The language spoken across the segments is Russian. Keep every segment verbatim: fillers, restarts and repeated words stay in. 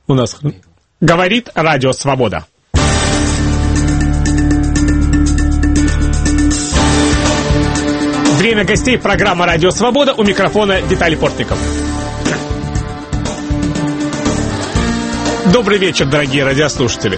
У нас говорит Радио Свобода. Время гостей, программа «Радио Свобода», у микрофона Виталий Портников. Добрый вечер, дорогие радиослушатели.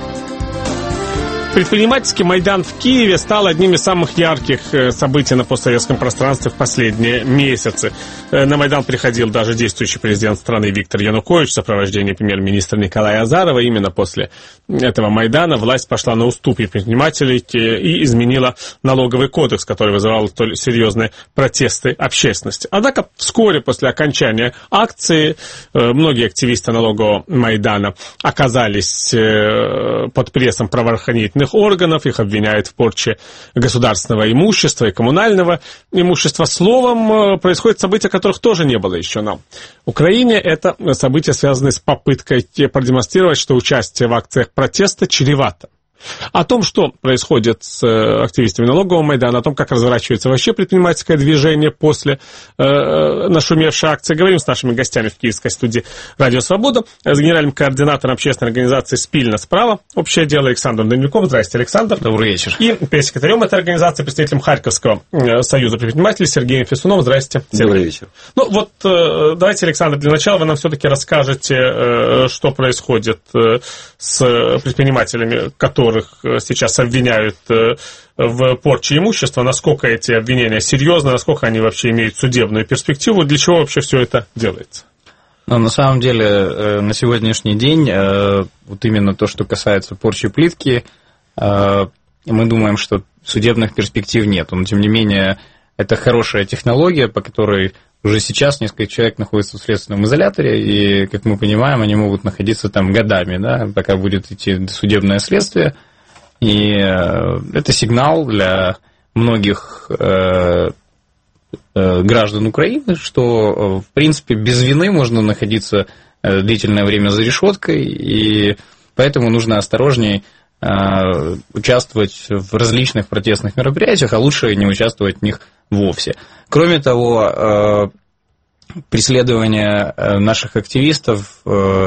Предпринимательский Майдан в Киеве стал одним из самых ярких событий на постсоветском пространстве в последние месяцы. На Майдан приходил даже действующий президент страны Виктор Янукович в сопровождении премьер-министра Николая Азарова. Именно после этого Майдана власть пошла на уступки предпринимателей и изменила налоговый кодекс, который вызывал столь серьезные протесты общественности. Однако вскоре после окончания акции многие активисты налогового Майдана оказались под прессом правоохранительных органов, их обвиняют в порче государственного имущества и коммунального имущества. Словом, происходят события, которых тоже не было еще нам. В Украине это события, связанные с попыткой продемонстрировать, что участие в акциях протеста чревато. О том, что происходит с активистами налогового Майдана, о том, как разворачивается вообще предпринимательское движение после э, нашумевшей акции, говорим с нашими гостями в киевской студии «Радио Свобода», с генеральным координатором общественной организации «Спильно справа», общее дело Александром Данилюком. Здравствуйте, Александр. Добрый вечер. И пресс-секретарем этой организации, представителем Харьковского союза предпринимателей Сергеем Фесуновым. Здравствуйте. Добрый вечер. Ну вот, э, давайте, Александр, для начала вы нам все-таки расскажете, э, что происходит э, с предпринимателями, которые сейчас обвиняют в порче имущества, насколько эти обвинения серьезны, насколько они вообще имеют судебную перспективу, для чего вообще все это делается? Ну, на самом деле, на сегодняшний день, вот именно то, что касается порчи плитки, мы думаем, что судебных перспектив нет. Но, тем не менее, это хорошая технология, по которой уже сейчас несколько человек находятся в следственном изоляторе, и, как мы понимаем, они могут находиться там годами, да, пока будет идти судебное следствие. И это сигнал для многих э, э, граждан Украины, что, в принципе, без вины можно находиться длительное время за решеткой, и поэтому нужно осторожнее э, участвовать в различных протестных мероприятиях, а лучше не участвовать в них вовсе. Кроме того, преследование наших активистов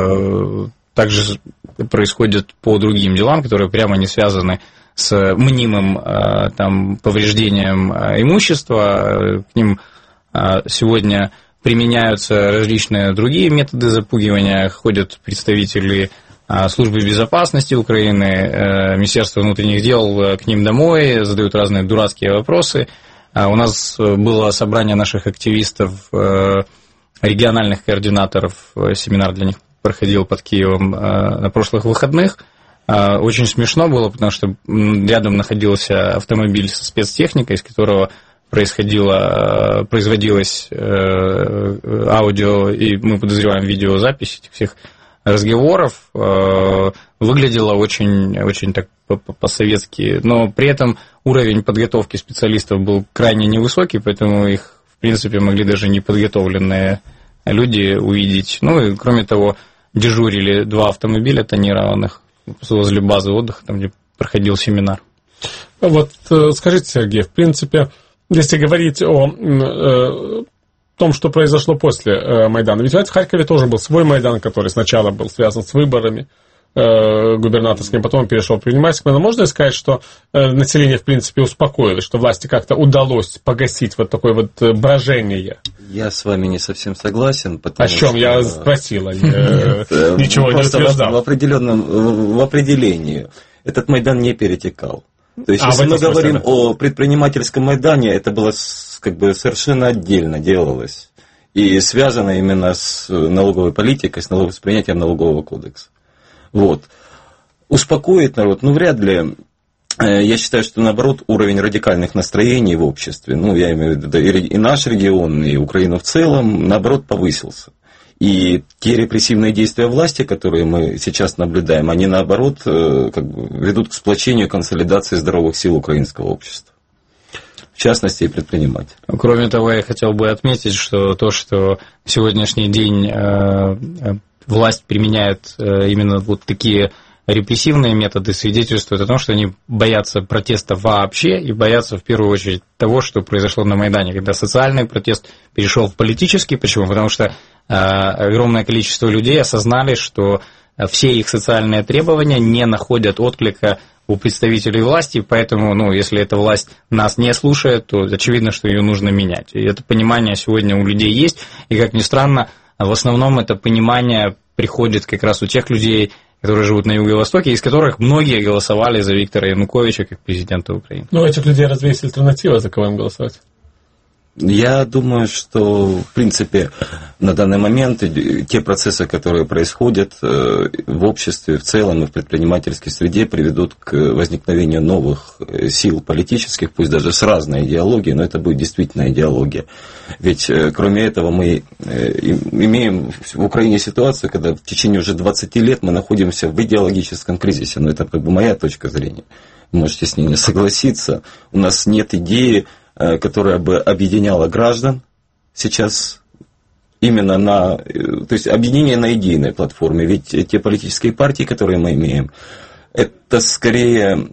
также происходит по другим делам, которые прямо не связаны с мнимым там, повреждением имущества. К ним сегодня применяются различные другие методы запугивания. Ходят представители Службы безопасности Украины, Министерства внутренних дел к ним домой, задают разные дурацкие вопросы. У нас было собрание наших активистов, региональных координаторов, семинар для них проходил под Киевом на прошлых выходных. Очень смешно было, потому что рядом находился автомобиль со спецтехникой, из которого происходило, производилось аудио, и мы подозреваем видеозапись этих всех разговоров. Выглядело очень, очень так по-советски, но при этом уровень подготовки специалистов был крайне невысокий, поэтому их, в принципе, могли даже неподготовленные люди увидеть. Ну и, кроме того, дежурили два автомобиля тонированных возле базы отдыха, там, где проходил семинар. Вот скажите, Сергей, в принципе, если говорить о э, том, что произошло после э, Майдана, ведь в Харькове тоже был свой Майдан, который сначала был связан с выборами губернаторским, потом перешел в предпринимательский. Но можно сказать, что население, в принципе, успокоилось, что власти как-то удалось погасить вот такое вот брожение? Я с вами не совсем согласен. О чем что... я спросила? Ничего не утверждал. В определенном, в определении этот Майдан не перетекал. То есть, если мы говорим о предпринимательском Майдане, это было как бы совершенно отдельно делалось. И связано именно с налоговой политикой, с, налог... с принятием налогового кодекса. Вот. Успокоит народ, ну, вряд ли. Я считаю, что, наоборот, уровень радикальных настроений в обществе, ну, я имею в виду и наш регион, и Украину в целом, наоборот, повысился. И те репрессивные действия власти, которые мы сейчас наблюдаем, они, наоборот, как бы ведут к сплочению и консолидации здоровых сил украинского общества. В частности, и предпринимателей. Кроме того, я хотел бы отметить, что то, что в сегодняшний день власть применяет именно вот такие репрессивные методы свидетельствуют о том, что они боятся протеста вообще и боятся в первую очередь того, что произошло на Майдане, когда социальный протест перешел в политический. Почему? Потому что э, огромное количество людей осознали, что все их социальные требования не находят отклика у представителей власти, поэтому, ну, если эта власть нас не слушает, то очевидно, что ее нужно менять. И это понимание сегодня у людей есть, и, как ни странно, в основном это понимание приходит как раз у тех людей, которые живут на Юго-Востоке, из которых многие голосовали за Виктора Януковича как президента Украины. Ну, у этих людей разве есть альтернатива, за кого им голосовать? Я думаю, что, в принципе, на данный момент те процессы, которые происходят в обществе в целом и в предпринимательской среде, приведут к возникновению новых сил политических, пусть даже с разной идеологией, но это будет действительно идеология. Ведь, кроме этого, мы имеем в Украине ситуацию, когда в течение уже двадцати лет мы находимся в идеологическом кризисе. Но это как бы моя точка зрения. Вы можете с ней не согласиться. У нас нет идеи, которая бы объединяла граждан сейчас именно на... То есть объединение на идейной платформе. Ведь те политические партии, которые мы имеем, это скорее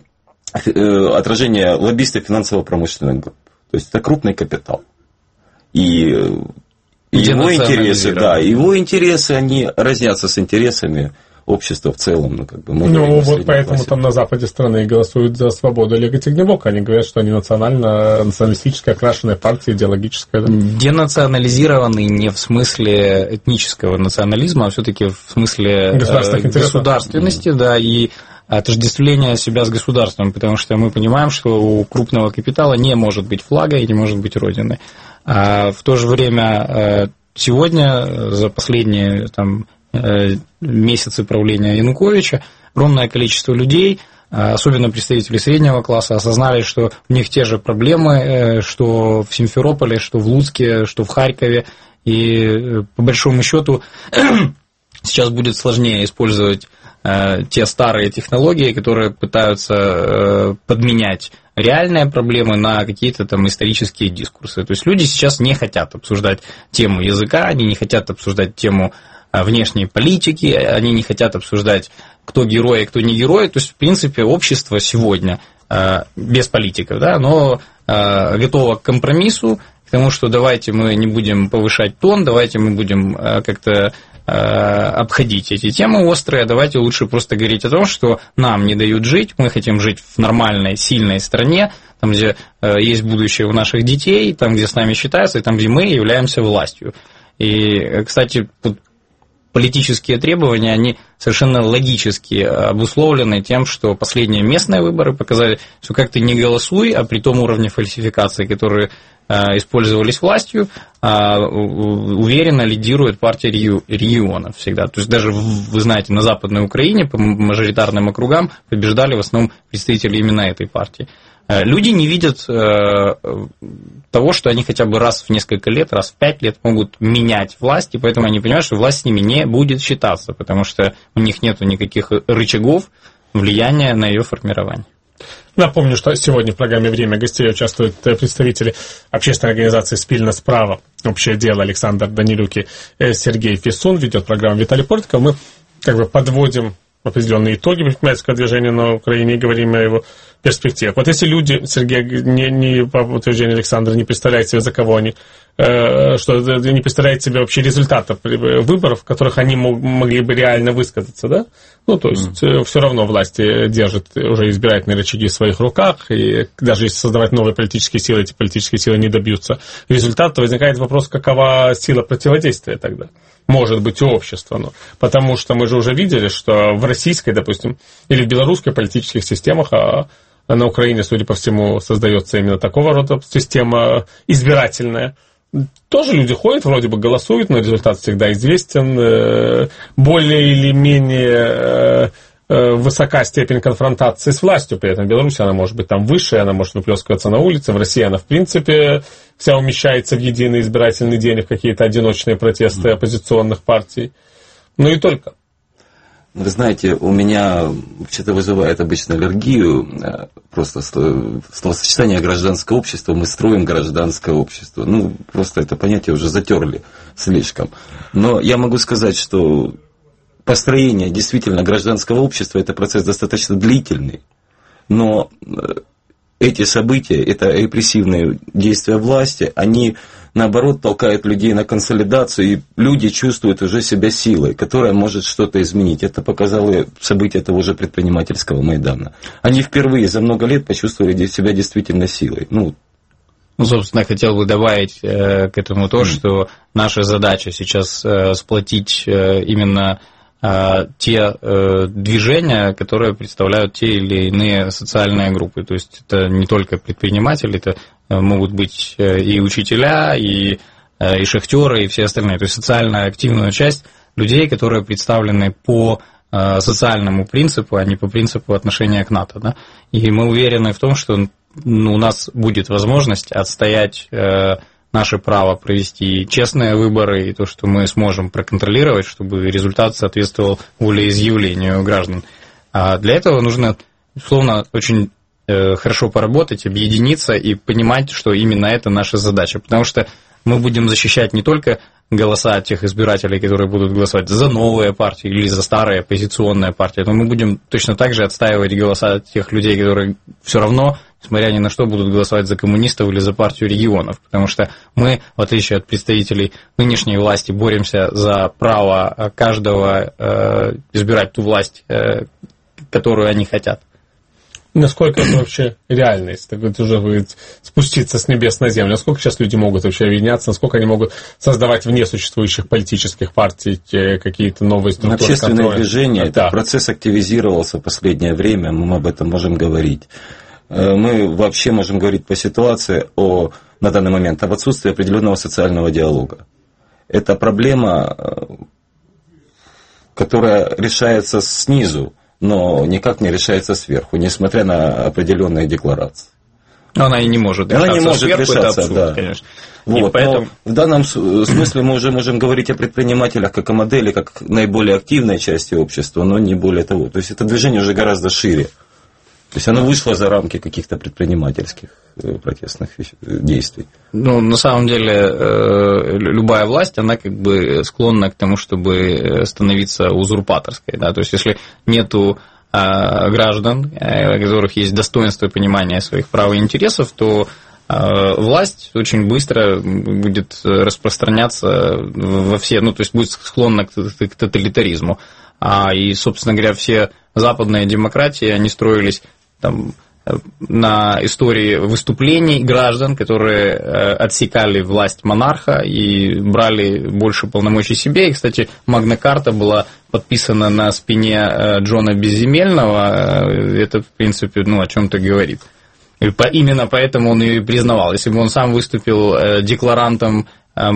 отражение лоббистов финансово-промышленных групп. То есть это крупный капитал. И его интересы, да, его интересы, они разнятся с интересами общество в целом, ну, как бы... Ну, вот поэтому классе. Там на западе страны голосуют за свободу Олега Тягнебока. Они говорят, что они национально, националистическая, окрашенная партия, идеологическая. Да? Денационализированный не в смысле этнического национализма, а все-таки в смысле э, государственности, mm-hmm. да, и отождествление себя с государством, потому что мы понимаем, что у крупного капитала не может быть флага и не может быть родины. А в то же время сегодня, за последние там, месяцы правления Януковича, огромное количество людей, особенно представители среднего класса, осознали, что у них те же проблемы, что в Симферополе, что в Луцке, что в Харькове, и по большому счету сейчас будет сложнее использовать те старые технологии, которые пытаются подменять реальные проблемы на какие-то там исторические дискурсы. То есть люди сейчас не хотят обсуждать тему языка, они не хотят обсуждать тему внешней политики, они не хотят обсуждать, кто герой, а кто не герой. То есть, в принципе, общество сегодня без политиков, да, но готово к компромиссу, к тому, что давайте мы не будем повышать тон, давайте мы будем как-то обходить эти темы острые, давайте лучше просто говорить о том, что нам не дают жить, мы хотим жить в нормальной, сильной стране, там, где есть будущее у наших детей, там, где с нами считаются, и там, где мы являемся властью. И, кстати, политические требования, они совершенно логически обусловлены тем, что последние местные выборы показали, что как ты не голосуй, а при том уровне фальсификации, которые использовались властью, уверенно лидирует партия регионов всегда. То есть даже, вы знаете, на Западной Украине по мажоритарным округам побеждали в основном представители именно этой партии. Люди не видят того, что они хотя бы раз в несколько лет, раз в пять лет могут менять власть, и поэтому они понимают, что власть с ними не будет считаться, потому что у них нет никаких рычагов влияния на ее формирование. Напомню, что сегодня в программе «Время гостей» участвуют представители общественной организации «Спильна справа», «Общее дело» Александр Данилюк и Сергей Фисун, ведет программу Виталий Портиков. Мы как бы подводим определенные итоги предпринимательского движения на Украине и говорим о его перспективах. Вот если люди, Сергей, не, не по утверждению Александра, не представляют себе, за кого они, э, что не представляют себе вообще результатов выборов, в которых они мог, могли бы реально высказаться, да? Ну, то есть, mm. все равно власти держат уже избирательные рычаги в своих руках, и даже если создавать новые политические силы, эти политические силы не добьются результата, то возникает вопрос, какова сила противодействия тогда? Может быть, у общества. Ну, потому что мы же уже видели, что в российской, допустим, или в белорусской политических системах, а на Украине, судя по всему, создается именно такого рода система избирательная. Тоже люди ходят, вроде бы голосуют, но результат всегда известен. Более или менее высока степень конфронтации с властью. При этом в Беларуси она может быть там выше, она может выплескиваться на улице. В России она, в принципе, вся умещается в единый избирательный день, в какие-то одиночные протесты оппозиционных партий. Ну и только. Вы знаете, у меня вообще-то вызывает обычно аллергию просто словосочетание гражданское общество. Мы строим гражданское общество. Ну, просто это понятие уже затерли слишком. Но я могу сказать, что построение действительно гражданского общества – это процесс достаточно длительный, но эти события, это репрессивные действия власти, они, наоборот, толкают людей на консолидацию, и люди чувствуют уже себя силой, которая может что-то изменить. Это показало события того же предпринимательского Майдана. Они впервые за много лет почувствовали себя действительно силой. Ну, Ну, собственно, я хотел бы добавить э, к этому то, mm. что наша задача сейчас э, сплотить э, именно э, те э, движения, которые представляют те или иные социальные группы. То есть это не только предприниматели, это э, могут быть э, и учителя, и, э, и шахтеры, и все остальные. То есть социально активная часть людей, которые представлены по э, социальному принципу, а не по принципу отношения к НАТО. Да? И мы уверены в том, что у нас будет возможность отстоять э, наше право провести честные выборы и то, что мы сможем проконтролировать, чтобы результат соответствовал волеизъявлению граждан. А для этого нужно, условно, очень э, хорошо поработать, объединиться и понимать, что именно это наша задача. Потому что мы будем защищать не только голоса тех избирателей, которые будут голосовать за новые партии или за старые оппозиционные партии, но мы будем точно так же отстаивать голоса тех людей, которые все равно, несмотря ни на что, будут голосовать за коммунистов или за партию регионов. Потому что мы, в отличие от представителей нынешней власти, боремся за право каждого избирать ту власть, которую они хотят. Насколько это вообще реальность? Так вот, уже вы спуститься с небес на землю. Насколько сейчас люди могут вообще объединяться? Насколько они могут создавать вне существующих политических партий какие-то новые структуры Общественное контроля? движение, Да. этот процесс активизировался в последнее время, мы об этом можем говорить. Мы вообще можем говорить по ситуации о, на данный момент об отсутствии определенного социального диалога. Это проблема, которая решается снизу, но никак не решается сверху, несмотря на определенные декларации. Она и не может решаться Она не может сверху, решаться, это абсурд, да. конечно. Вот, поэтому... В данном смысле мы уже можем говорить о предпринимателях как о модели, как наиболее активной части общества, но не более того. То есть это движение уже гораздо шире. То есть оно вышло за рамки каких-то предпринимательских протестных действий. Ну, на самом деле, любая власть, она как бы склонна к тому, чтобы становиться узурпаторской. Да? То есть, если нету граждан, у которых есть достоинство и понимание своих прав и интересов, то власть очень быстро будет распространяться во все, ну, то есть будет склонна к тоталитаризму. А и, собственно говоря, все западные демократии, они строились там на истории выступлений граждан, которые отсекали власть монарха и брали больше полномочий себе. И, кстати, Магна Карта была подписана на спине Джона Безземельного. Это, в принципе, ну, о чем-то говорит. И именно поэтому он ее и признавал. Если бы он сам выступил декларантом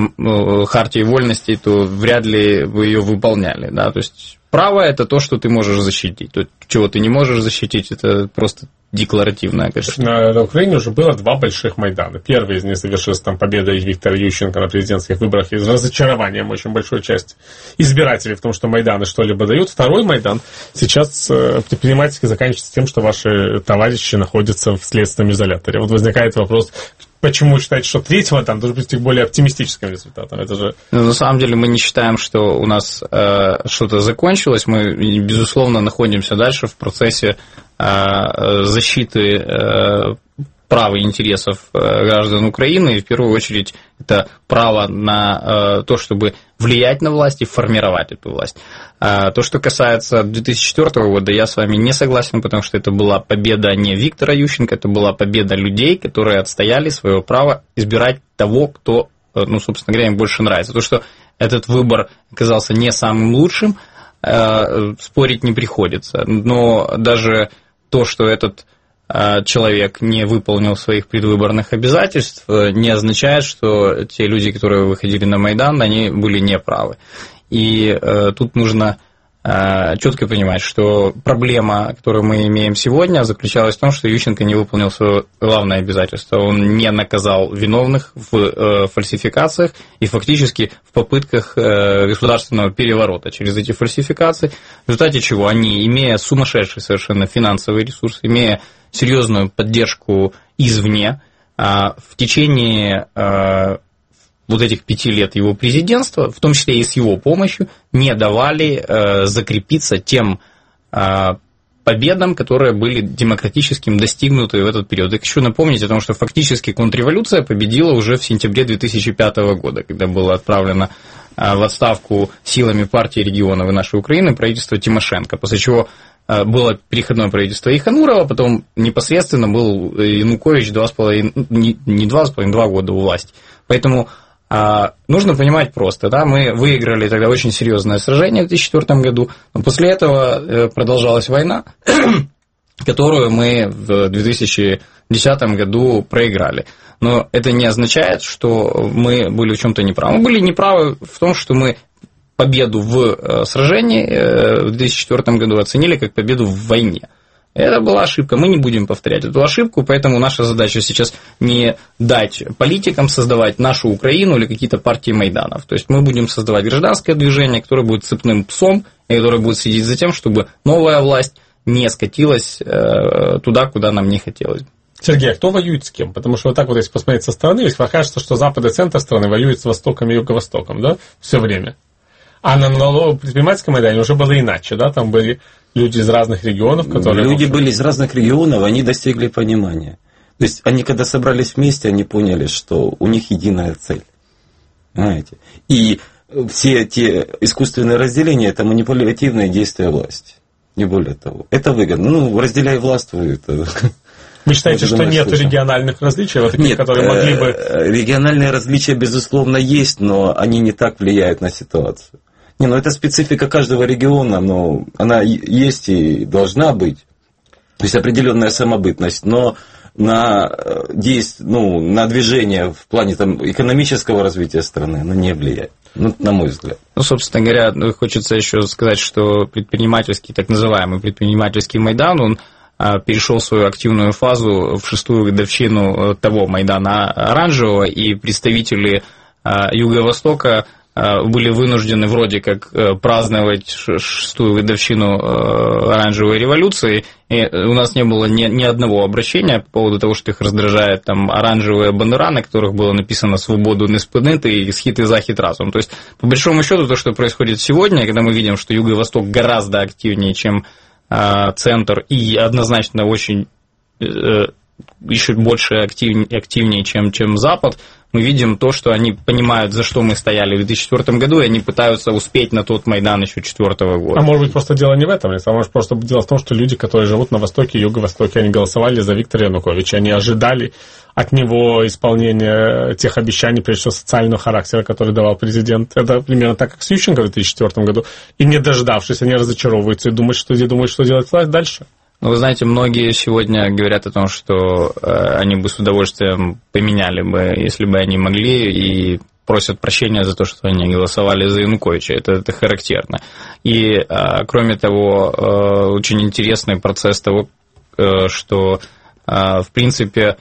хартии вольностей, то вряд ли бы ее выполняли. Да? То есть право – это то, что ты можешь защитить. То, чего ты не можешь защитить, это просто декларативное качество. На, на Украине уже было два больших Майдана. Первый из них завершился там победой Виктора Ющенко на президентских выборах и с разочарованием очень большой части избирателей в том, что Майданы что-либо дают. Второй Майдан сейчас э, предпринимательски заканчивается тем, что ваши товарищи находятся в следственном изоляторе. Вот возникает вопрос, почему вы считаете, что третий Майдан должен быть более оптимистическим результатом? Это же... Ну, на самом деле мы не считаем, что у нас э, что-то закончилось. Мы, безусловно, находимся дальше в процессе э, защиты э, прав и интересов э, граждан Украины. И в первую очередь это право на э, то, чтобы влиять на власть и формировать эту власть. А то, что касается две тысячи четвёртого года, я с вами не согласен, потому что это была победа не Виктора Ющенко, это была победа людей, которые отстояли свое право избирать того, кто, ну, собственно говоря, им больше нравится. То, что этот выбор оказался не самым лучшим, спорить не приходится. Но даже то, что этот человек не выполнил своих предвыборных обязательств, не означает, что те люди, которые выходили на Майдан, они были неправы. И э, тут нужно э, четко понимать, что проблема, которую мы имеем сегодня, заключалась в том, что Ющенко не выполнил свое главное обязательство. Он не наказал виновных в э, фальсификациях и фактически в попытках э, государственного переворота через эти фальсификации, в результате чего они, имея сумасшедший совершенно финансовый ресурс, имея серьезную поддержку извне, э, в течение... Э, вот этих пяти лет его президентства, в том числе и с его помощью, не давали э, закрепиться тем э, победам, которые были демократическим достигнуты в этот период. Я хочу напомнить о том, что фактически контрреволюция победила уже в сентябре две тысячи пятого года, когда было отправлено э, в отставку силами партии регионов и нашей Украины правительство Тимошенко, после чего э, было переходное правительство Иханурова, потом непосредственно был Янукович два с половиной, не, не два с половиной, два года у власти. Поэтому а, нужно понимать просто, да, мы выиграли тогда очень серьезное сражение в две тысячи четвёртом году, но после этого продолжалась война, которую мы в две тысячи десятом году проиграли. Но это не означает, что мы были в чем-то неправы. Мы были неправы в том, что мы победу в сражении в две тысячи четвёртом году оценили как победу в войне. Это была ошибка, мы не будем повторять эту ошибку, поэтому наша задача сейчас не дать политикам создавать нашу Украину или какие-то партии Майданов. То есть мы будем создавать гражданское движение, которое будет цепным псом, и которое будет следить за тем, чтобы новая власть не скатилась туда, куда нам не хотелось. Сергей, а кто воюет с кем? Потому что вот так вот, если посмотреть со стороны, ведь покажется, что Запад и центр страны воюют с Востоком и Юго-Востоком, да, все время. А на предпринимательском Майдане уже было иначе, да, там были люди из разных регионов, которые... Люди были из разных регионов, они достигли понимания. То есть они когда собрались вместе, они поняли, что у них единая цель. Понимаете? И все те искусственные разделения – это манипулятивные действия власти. Не более того. Это выгодно. Ну, разделяй властвуй. Это... Вы считаете, что нет региональных различий, вот таких, нет, которые могли бы... Региональные различия, безусловно, есть, но они не так влияют на ситуацию. Не, ну это специфика каждого региона, но она есть и должна быть. То есть определенная самобытность, но на действие, ну, на движение в плане там, экономического развития страны она не влияет. Ну, на мой взгляд. Ну, собственно говоря, хочется еще сказать, что предпринимательский, так называемый предпринимательский Майдан, он перешел в свою активную фазу в шестую годовщину того Майдана оранжевого, и представители Юго-Востока были вынуждены вроде как праздновать шестую годовщину оранжевой революции, и у нас не было ни, ни одного обращения по поводу того, что их раздражает там оранжевые бандера, на которых было написано «Свободу не спинити» и «Схід і захід разом». То есть, по большому счету, то, что происходит сегодня, когда мы видим, что Юго-Восток гораздо активнее, чем э, центр, и однозначно очень э, еще больше активнее, активнее чем, чем Запад, мы видим то, что они понимают, за что мы стояли в две тысячи четвёртом году, и они пытаются успеть на тот Майдан еще четвёртого года. А может быть, просто дело не в этом, а может просто дело в том, что люди, которые живут на Востоке и Юго-Востоке, они голосовали за Виктора Януковича, они ожидали от него исполнения тех обещаний, прежде всего, социального характера, который давал президент. Это примерно так, как с Ющенко в две тысячи четвёртом году. И не дождавшись, они разочаровываются и думают, что, думают, что делать дальше. Ну, вы знаете, многие сегодня говорят о том, что они бы с удовольствием поменяли бы, если бы они могли, и просят прощения за то, что они голосовали за Януковича. Это, это характерно. И, кроме того, очень интересный процесс того, что, в принципе,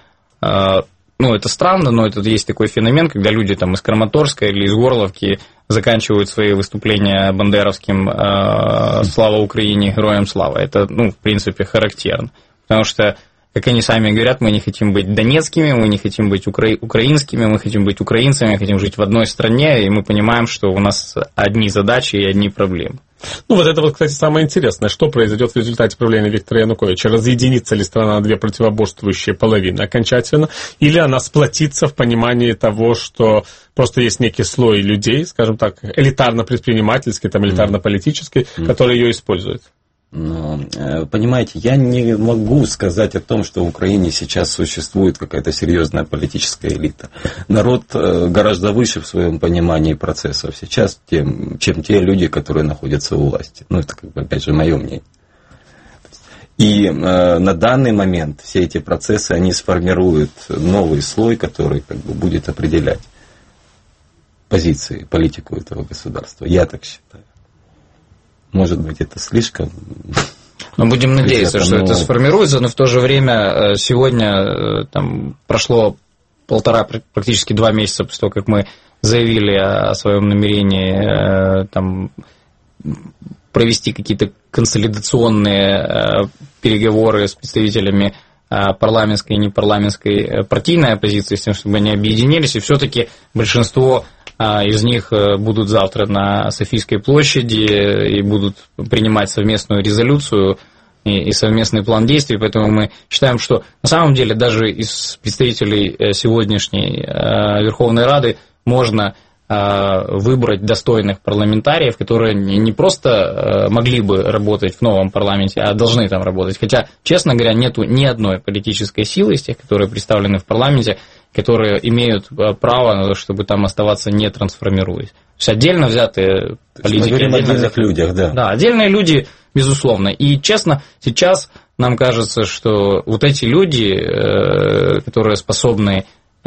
ну, это странно, но это есть такой феномен, когда люди там из Краматорска или из Горловки заканчивают свои выступления бандеровским э, «Слава Украине, героям слава». Это, ну, в принципе, характерно. Потому что, как они сами говорят, мы не хотим быть донецкими, мы не хотим быть укра... украинскими, мы хотим быть украинцами, мы хотим жить в одной стране, и мы понимаем, что у нас одни задачи и одни проблемы. Ну, вот это вот, кстати, самое интересное. Что произойдет в результате правления Виктора Януковича? Разъединится ли страна на две противоборствующие половины окончательно? Или она сплотится в понимании того, что просто есть некий слой людей, скажем так, элитарно-предпринимательский, там, элитарно-политический, mm. который ее использует? Но, понимаете, я не могу сказать о том, что в Украине сейчас существует какая-то серьезная политическая элита. Народ гораздо выше в своем понимании процессов сейчас, тем, чем те люди, которые находятся у власти. Ну, это, как бы, опять же, мое мнение. И э, на данный момент все эти процессы, они сформируют новый слой, который, как бы, будет определять позиции, политику этого государства. Я так считаю. Может быть, это слишком... Но будем надеяться, что но... это сформируется, но в то же время сегодня там прошло полтора, практически два месяца после того, как мы заявили о своем намерении там, провести какие-то консолидационные переговоры с представителями парламентской и непарламентской партийной оппозиции, с тем, чтобы они объединились, и все-таки большинство из них будут завтра на Софийской площади и будут принимать совместную резолюцию и совместный план действий, поэтому мы считаем, что на самом деле даже из представителей сегодняшней Верховной Рады можно выбрать достойных парламентариев, которые не просто могли бы работать в новом парламенте, а должны там работать. Хотя, честно говоря, нету ни одной политической силы из тех, которые представлены в парламенте, которые имеют право на то, чтобы там оставаться, не трансформируясь. То есть отдельно взятые политики. Мы говорим о отдельных людях, да. Да, отдельные люди, безусловно. И, честно, сейчас нам кажется, что вот эти люди, которые способны,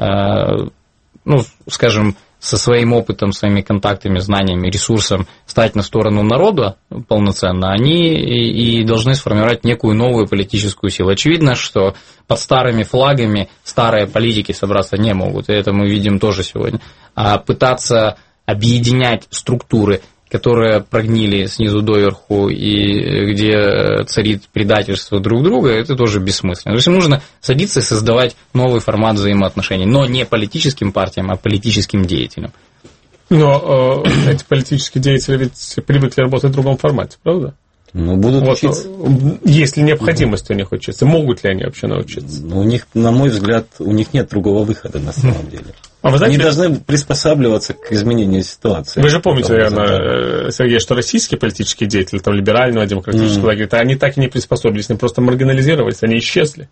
ну, скажем, со своим опытом, своими контактами, знаниями, ресурсом стать на сторону народа полноценно, они и должны сформировать некую новую политическую силу. Очевидно, что под старыми флагами старые политики собраться не могут, и это мы видим тоже сегодня. А пытаться объединять структуры, которые прогнили снизу доверху и где царит предательство друг друга, это тоже бессмысленно. То есть нужно садиться и создавать новый формат взаимоотношений, но не политическим партиям, а политическим деятелям. Но э, эти политические деятели ведь привыкли работать в другом формате, правда? Ну, будут вот, учиться. Есть ли необходимость у них учиться? Могут ли они вообще научиться? Ну, у них, на мой взгляд, у них нет другого выхода на самом деле. А вы знаете, они должны приспосабливаться к изменению ситуации. Вы же помните, наверное, Сергей, что российские политические деятели, там, либерального, демократического лагеря, mm. они так и не приспособились, они просто маргинализировались, они исчезли.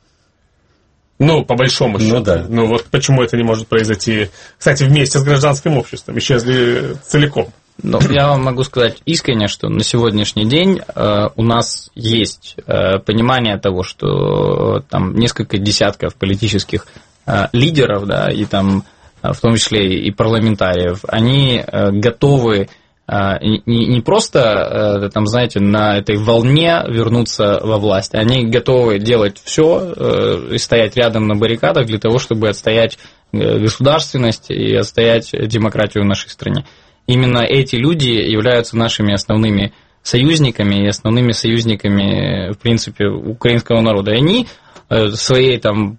Ну, по большому счету. Ну, да. Ну, вот почему это не может произойти, кстати, вместе с гражданским обществом, исчезли целиком. Но я вам могу сказать искренне, что на сегодняшний день э, у нас есть э, понимание того, что э, там несколько десятков политических э, лидеров, да, и там в том числе и парламентариев, они э, готовы э, не, не просто, э, там, знаете, на этой волне вернуться во власть, они готовы делать все э, и стоять рядом на баррикадах для того, чтобы отстоять государственность и отстоять демократию в нашей стране. Именно эти люди являются нашими основными союзниками и основными союзниками, в принципе, украинского народа. И они своей там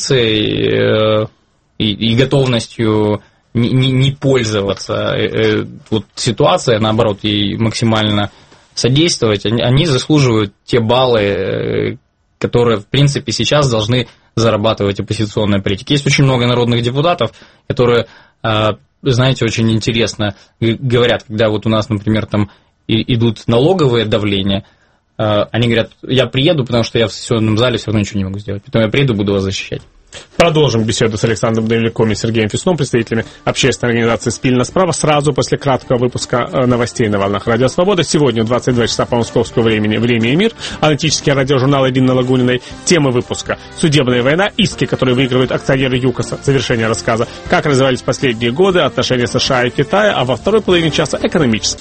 позицией и, и готовностью не, не, не пользоваться вот ситуацией, наоборот, ей максимально содействовать, они, они заслуживают те баллы, которые, в принципе, сейчас должны зарабатывать оппозиционные политики. Есть очень много народных депутатов, которые... знаете, очень интересно говорят, когда вот у нас, например, там идут налоговые давления, они говорят, я приеду, потому что я в сессионном зале все равно ничего не могу сделать, поэтому я приеду, буду вас защищать. Продолжим беседу с Александром Данилюком и Сергеем Фесуном, представителями общественной организации «Спільна справа», сразу после краткого выпуска новостей на волнах Радио Свобода. Сегодня в двадцать два часа по московскому времени «Время и мир», аналитический радиожурнал Ирины Лагуниной. Темы выпуска: судебная война, иски, которые выигрывают акционеры ЮКОСа, завершение рассказа, как развивались последние годы отношения США и Китая, а во второй половине часа экономически.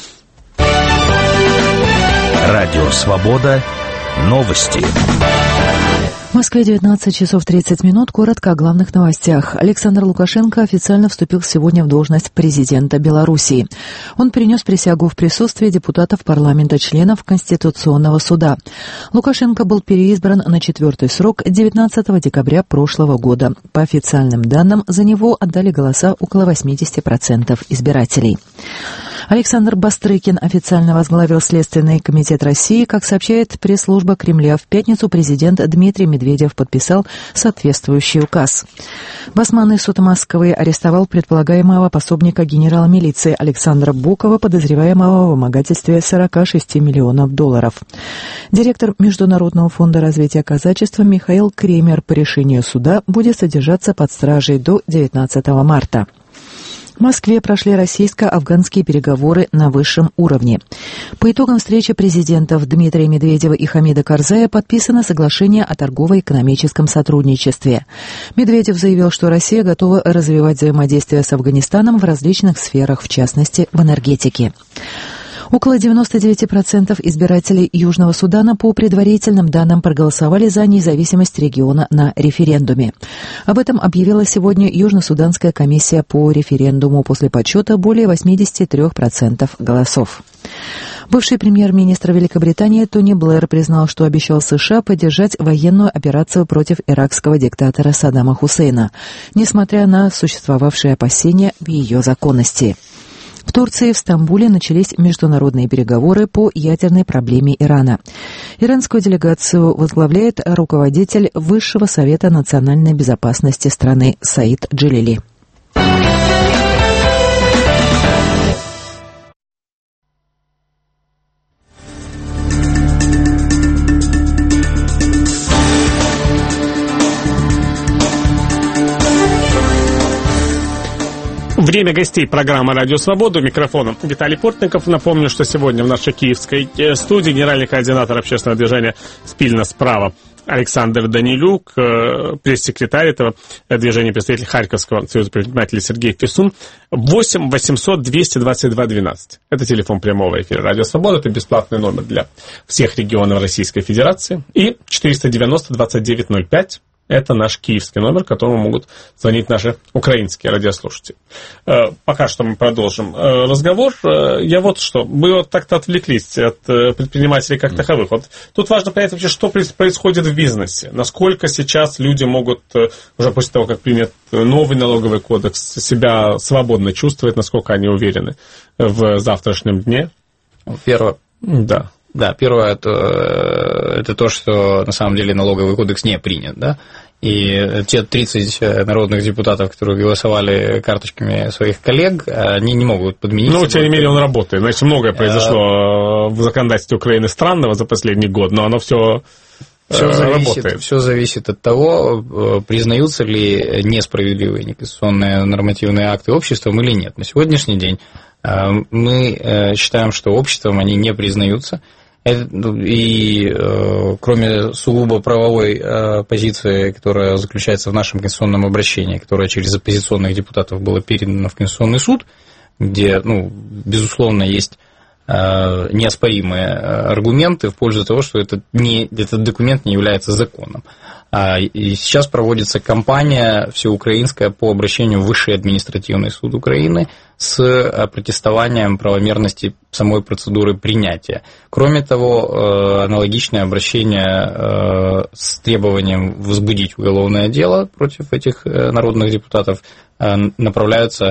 Радио Свобода. Новости. В Москве девятнадцать часов тридцать минут. Коротко о главных новостях. Александр Лукашенко официально вступил сегодня в должность президента Белоруссии. Он принес присягу в присутствии депутатов парламента, членов Конституционного суда. Лукашенко был переизбран на четвертый срок девятнадцатого декабря прошлого года. По официальным данным, за него отдали голоса около восемьдесят процентов избирателей. Александр Бастрыкин официально возглавил Следственный комитет России. Как сообщает пресс-служба Кремля, в пятницу президент Дмитрий Медведев подписал соответствующий указ. Басманный суд Москвы арестовал предполагаемого пособника генерала милиции Александра Бокова, подозреваемого в вымогательстве сорок шесть миллионов долларов. Директор Международного фонда развития казачества Михаил Кремер по решению суда будет содержаться под стражей до девятнадцатого марта. В Москве прошли российско-афганские переговоры на высшем уровне. По итогам встречи президентов Дмитрия Медведева и Хамида Карзая подписано соглашение о торгово-экономическом сотрудничестве. Медведев заявил, что Россия готова развивать взаимодействие с Афганистаном в различных сферах, в частности, в энергетике. Около девяносто девять процентов избирателей Южного Судана по предварительным данным проголосовали за независимость региона на референдуме. Об этом объявила сегодня Южно-Суданская комиссия по референдуму после подсчета более восемьдесят три процента голосов. Бывший премьер-министр Великобритании Тони Блэр признал, что обещал США поддержать военную операцию против иракского диктатора Саддама Хусейна, несмотря на существовавшие опасения в ее законности. В Турции, в Стамбуле, начались международные переговоры по ядерной проблеме Ирана. Иранскую делегацию возглавляет руководитель Высшего совета национальной безопасности страны Саид Джалили. Время гостей программы «Радио Свобода». У микрофона Виталий Портников. Напомню, что сегодня в нашей киевской студии генеральный координатор общественного движения «Спильно справа» Александр Данилюк, пресс-секретарь этого движения, представитель Харьковского союза предпринимателей Сергей Фисун. восемь восемьсот двести двадцать два двенадцать. Это телефон прямого эфира «Радио Свобода». Это бесплатный номер для всех регионов Российской Федерации. И четыреста девяносто двадцать девять ноль пять. Это наш киевский номер, к которому могут звонить наши украинские радиослушатели. Пока что мы продолжим разговор. Я вот что, мы вот так-то отвлеклись от предпринимателей как таковых. Вот тут важно понять вообще, что происходит в бизнесе. Насколько сейчас люди могут, уже после того, как принят новый налоговый кодекс, себя свободно чувствовать, насколько они уверены в завтрашнем дне? Первое. Да. Да, первое, это, это то, что на самом деле налоговый кодекс не принят, да, и те тридцать народных депутатов, которые голосовали карточками своих коллег, они не могут подменить. Ну, тем не менее, он работает. Значит, многое произошло в законодательстве Украины странного за последний год, но оно все Все зависит, все зависит от того, признаются ли несправедливые неконституционные нормативные акты обществом или нет. На сегодняшний день мы считаем, что обществом они не признаются. И кроме сугубо правовой позиции, которая заключается в нашем конституционном обращении, которое через оппозиционных депутатов было передано в Конституционный суд, где, ну, безусловно, есть неоспоримые аргументы в пользу того, что этот, не, этот документ не является законом. И сейчас проводится кампания всеукраинская по обращению в Высший административный суд Украины с протестованием правомерности самой процедуры принятия. Кроме того, аналогичное обращение с требованием возбудить уголовное дело против этих народных депутатов направляются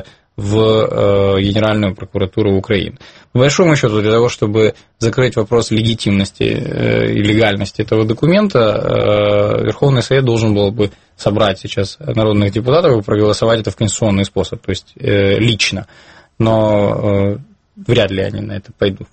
в Генеральную прокуратуру Украины. По большому счету, для того, чтобы закрыть вопрос легитимности и легальности этого документа, Верховный Совет должен был бы собрать сейчас народных депутатов и проголосовать это в конституционный способ, то есть лично. Но вряд ли они на это пойдут.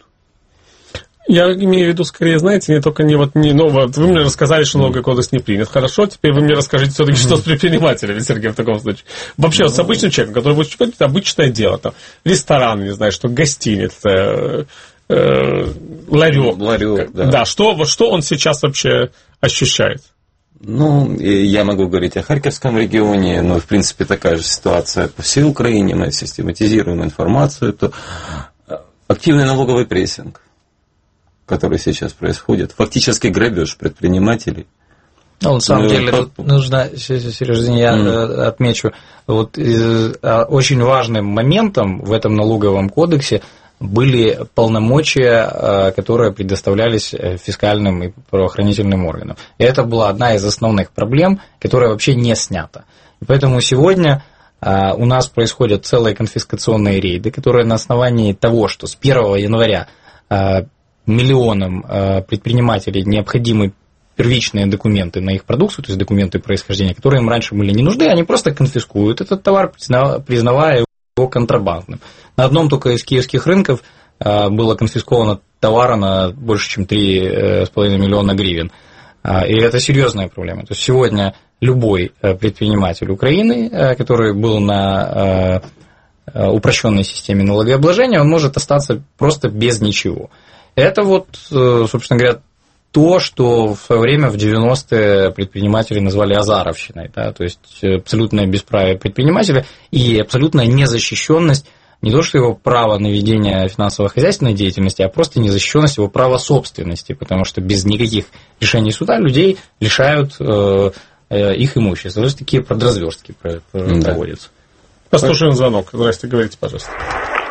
Я имею в виду, скорее, знаете, не только не вот не, ну, вот вы мне рассказали, что налоговый кодекс не принят. Хорошо, теперь вы мне расскажите все-таки, что с предпринимателями, Сергей, в таком случае. Вообще, вот с обычным человеком, который будет делать обычное дело, там, ресторан, не знаю, что, гостиница, э, ларек. Ларек, да. Да, что, вот что он сейчас вообще ощущает? Ну, я могу говорить о Харьковском регионе, но, в принципе, такая же ситуация по всей Украине. Мы систематизируем информацию, то активный налоговый прессинг, который сейчас происходит, фактически грабеж предпринимателей. Ну, на самом ну, деле, по... тут нужно, Сережа, я mm. отмечу, вот очень важным моментом в этом налоговом кодексе были полномочия, которые предоставлялись фискальным и правоохранительным органам. И это была одна из основных проблем, которая вообще не снята. И поэтому сегодня у нас происходят целые конфискационные рейды, которые на основании того, что с первого января миллионам предпринимателей необходимы первичные документы на их продукцию, то есть документы происхождения, которые им раньше были не нужны, они просто конфискуют этот товар, признавая его контрабандным. На одном только из киевских рынков было конфисковано товара на больше, чем три с половиной миллиона гривен. И это серьезная проблема. То есть сегодня любой предприниматель Украины, который был на упрощенной системе налогообложения, он может остаться просто без ничего. Это вот, собственно говоря, то, что в свое время в девяностые предприниматели назвали азаровщиной, да, то есть абсолютное бесправие предпринимателя и абсолютная незащищенность не то что его права на ведение финансово-хозяйственной деятельности, а просто незащищенность его права собственности, потому что без никаких решений суда людей лишают э, э, их имущества. То есть такие продразверстки проводятся. Послушаем звонок. Здравствуйте, говорите, пожалуйста.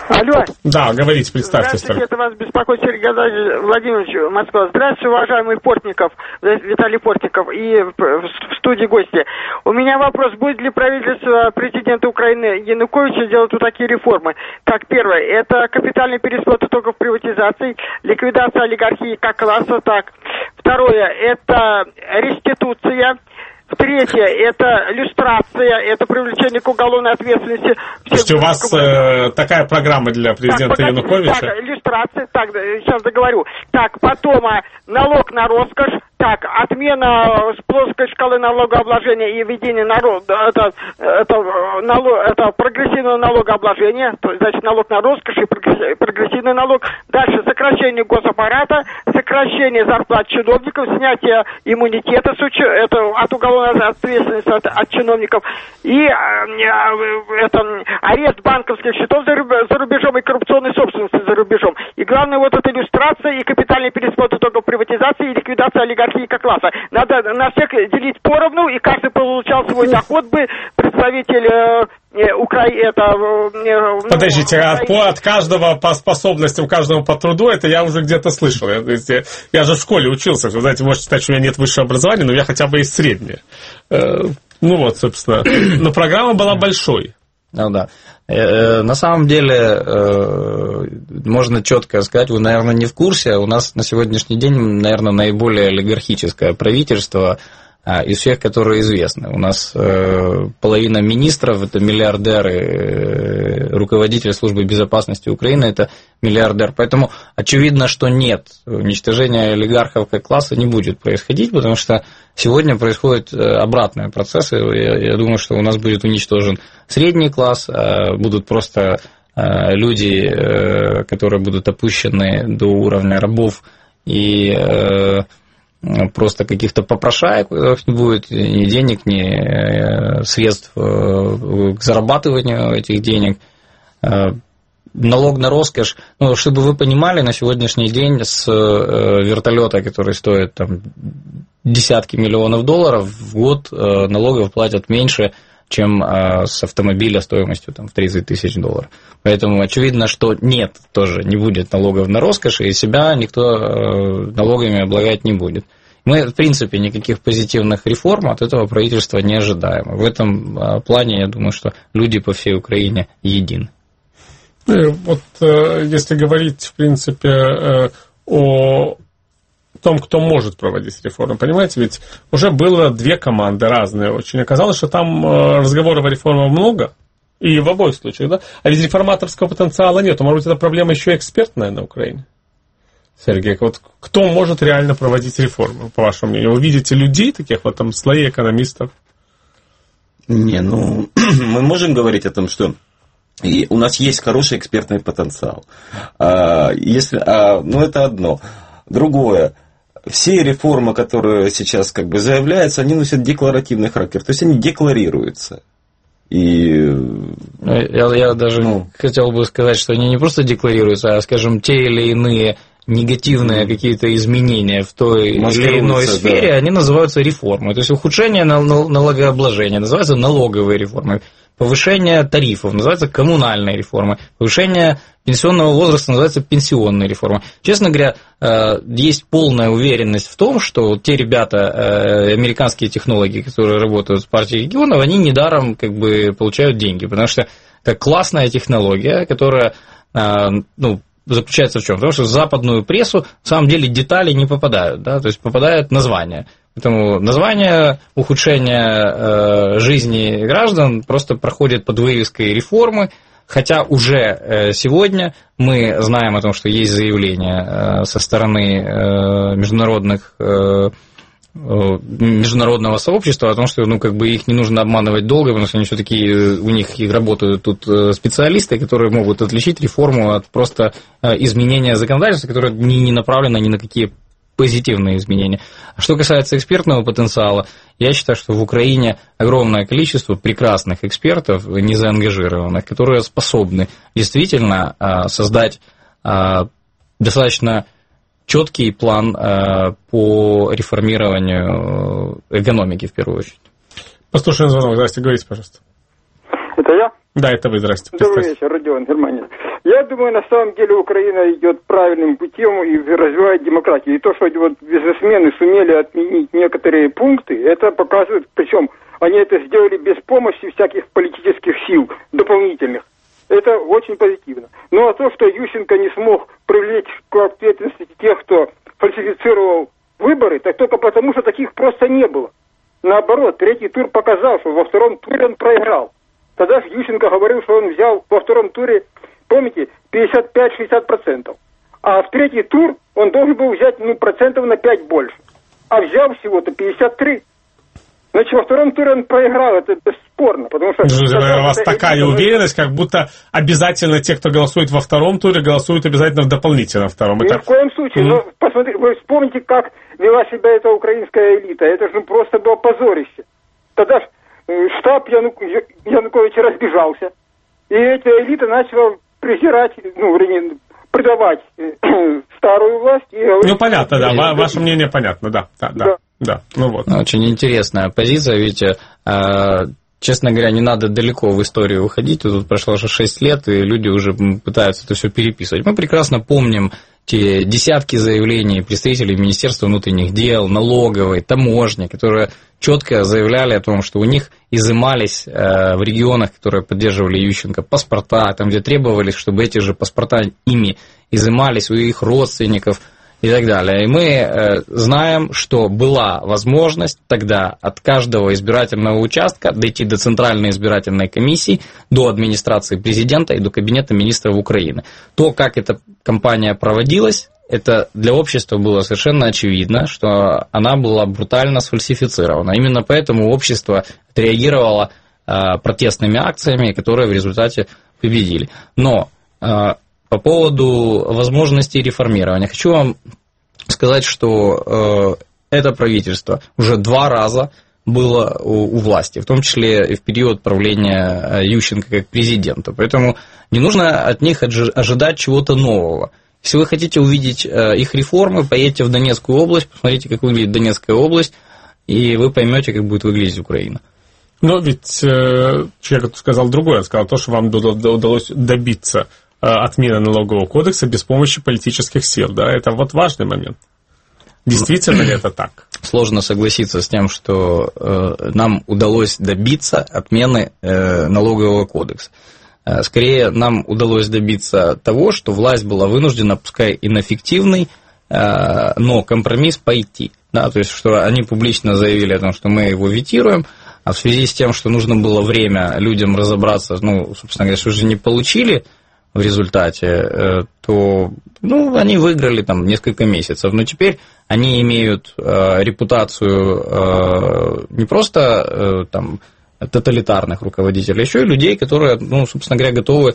Алло. Да, говорите, представьтесь. Здравствуйте, это вас беспокоит Сергей Владимирович, Москва. Здравствуйте, уважаемый Портников, Виталий Портников и в студии гости. У меня вопрос, будет ли правительство президента Украины Януковича делать вот такие реформы? Так, первое, это капитальный пересмотр итогов приватизации, ликвидация олигархии как класса, так. Второе, это реституция. Третье, это люстрация, это привлечение к уголовной ответственности. То есть у вас э, такая программа для президента так, Януковича? Так, люстрация, так, сейчас договорю. Так, потом налог на роскошь, так, отмена с плоской шкалы налогообложения и введение народ, это, это, налог, это прогрессивное налогообложение, то, значит, налог на роскошь и прогрессивный налог. Дальше сокращение госаппарата, сокращение зарплат чиновников, снятие иммунитета с уч... это, от уголовной ответственности от, от чиновников и э, это, арест банковских счетов за, за рубежом и коррупционной собственности за рубежом. И главное, вот эта иллюстрация и капитальный пересмотр итогов приватизации и ликвидация олигархии как класса. Надо на всех делить поровну, и каждый получал свой доход бы, представитель э, Украины. Э, Подождите, ну, от, от каждого по способностям, каждому по труду, это я уже где-то слышал. Я, я, я же в школе учился, вы знаете, можете сказать, что у меня нет высшего образования, но я хотя бы и среднее. Э, ну вот, собственно. Но программа была большой. Ну да. На самом деле, можно четко сказать, вы, наверное, не в курсе, у нас на сегодняшний день, наверное, наиболее олигархическое правительство из всех, которые известны. У нас половина министров – это миллиардеры, руководитель службы безопасности Украины – это миллиардер. Поэтому очевидно, что нет, уничтожения олигархов как класса не будет происходить, потому что сегодня происходят обратные процессы. Я, я думаю, что у нас будет уничтожен средний класс, будут просто люди, которые будут опущены до уровня рабов и просто каких-то попрошаек, не будет ни денег, ни средств к зарабатыванию этих денег. Налог на роскошь, ну, чтобы вы понимали, на сегодняшний день с вертолета, который стоит там, десятки миллионов долларов, в год налогов платят меньше, чем с автомобиля стоимостью там, в тридцать тысяч долларов. Поэтому очевидно, что нет, тоже не будет налогов на роскошь, и себя никто налогами облагать не будет. Мы, в принципе, никаких позитивных реформ от этого правительства не ожидаем. В этом плане, я думаю, что люди по всей Украине едины. Вот если говорить, в принципе, о том, кто может проводить реформы, понимаете, ведь уже было две команды разные очень. Оказалось, что там разговоров о реформах много, и в обоих случаях, да? А ведь реформаторского потенциала нет. Может быть, это проблема еще экспертная на Украине? Сергей, вот кто может реально проводить реформы, по вашему мнению? Вы видите людей, таких вот там слои экономистов? Не, ну, мы можем говорить о том, что и у нас есть хороший экспертный потенциал. А, если, а, ну, это одно. Другое. Все реформы, которые сейчас как бы заявляются, они носят декларативный характер. То есть они декларируются. И, я, я даже ну, хотел бы сказать, что они не просто декларируются, а, скажем, те или иные негативные какие-то изменения в той или иной сфере, да. Они называются реформой. То есть ухудшение налогообложения называется налоговой реформой. Повышение тарифов называется коммунальной реформой. Повышение пенсионного возраста называется пенсионной реформой. Честно говоря, есть полная уверенность в том, что те ребята, американские технологи, которые работают в партии регионов, они недаром как бы получают деньги. Потому что это классная технология, которая, ну, заключается в чем? Потому что в западную прессу на самом деле детали не попадают, да? То есть попадает название. Поэтому название ухудшения э, жизни граждан просто проходит под вывеской реформы, хотя уже сегодня мы знаем о том, что есть заявления со стороны э, международных, э, международного сообщества о том, что ну, как бы их не нужно обманывать долго, потому что они все-таки у них работают тут специалисты, которые могут отличить реформу от просто изменения законодательства, которое не, не направлено ни на какие позитивные изменения. А что касается экспертного потенциала, я считаю, что в Украине огромное количество прекрасных экспертов, незаангажированных, которые способны действительно создать достаточно четкий план по реформированию экономики, в первую очередь. Послушаем звонок. Здрасте, говорите, пожалуйста. Это я? Да, это вы, здрасте. Добрый вечер, Родион, Германия. Я думаю, на самом деле Украина идет правильным путем и развивает демократию. И то, что вот бизнесмены сумели отменить некоторые пункты, это показывает, причем они это сделали без помощи всяких политических сил дополнительных. Это очень позитивно. Ну а то, что Ющенко не смог привлечь к ответственности тех, кто фальсифицировал выборы, так только потому, что таких просто не было. Наоборот, третий тур показал, что во втором туре он проиграл. Тогда Ющенко говорил, что он взял во втором туре, помните, пятьдесят пять - шестьдесят процентов. А в третий тур он должен был взять, ну, процентов на пять больше. А взял всего-то пятьдесят три. Значит, во втором туре он проиграл, это бесспорно, потому что... У вас такая уверенность, как будто обязательно те, кто голосует во втором туре, голосуют обязательно в дополнительном втором. Ни это... в коем случае. Mm-hmm. Но посмотрите, вы вспомните, как вела себя эта украинская элита. Это же просто было позорище. Тогда штаб Яну... Януковича разбежался, и эта элита начала презирать, ну, вернее, предавать старую власть. И... Ну, понятно, да, Ва- ваше мнение понятно, да, да, да. да. Да, ну вот. Очень интересная позиция, ведь, э, честно говоря, не надо далеко в историю уходить, тут прошло уже шесть лет, и люди уже пытаются это все переписывать. Мы прекрасно помним те десятки заявлений представителей Министерства внутренних дел, налоговой, таможни, которые четко заявляли о том, что у них изымались э, в регионах, которые поддерживали Ющенко, паспорта, там, где требовались, чтобы эти же паспорта ими изымались у их родственников, и так далее. И мы э, знаем, что была возможность тогда от каждого избирательного участка дойти до Центральной избирательной комиссии, до администрации президента и до Кабинета министров Украины. То, как эта кампания проводилась, это для общества было совершенно очевидно, что она была брутально сфальсифицирована. Именно поэтому общество отреагировало э, протестными акциями, которые в результате победили. Но э, по поводу возможности реформирования. Хочу вам сказать, что э, это правительство уже два раза было у, у власти, в том числе и в период правления Ющенко как президента. Поэтому не нужно от них ожидать чего-то нового. Если вы хотите увидеть э, их реформы, поедете в Донецкую область, посмотрите, как выглядит Донецкая область, и вы поймете, как будет выглядеть Украина. Но ведь э, человек сказал другое, он сказал то, что вам удалось добиться отмена налогового кодекса без помощи политических сил, да, это вот важный момент. Действительно ли это так? Сложно согласиться с тем, что э, нам удалось добиться отмены э, налогового кодекса. Э, скорее, нам удалось добиться того, что власть была вынуждена, пускай и на фиктивный, э, но компромисс пойти. Да, то есть, что они публично заявили о том, что мы его ветируем, а в связи с тем, что нужно было время людям разобраться, ну, собственно говоря, что же не получили в результате, то, ну, они выиграли там несколько месяцев, но теперь они имеют э, репутацию э, не просто э, там тоталитарных руководителей, а еще и людей, которые, ну, собственно говоря, готовы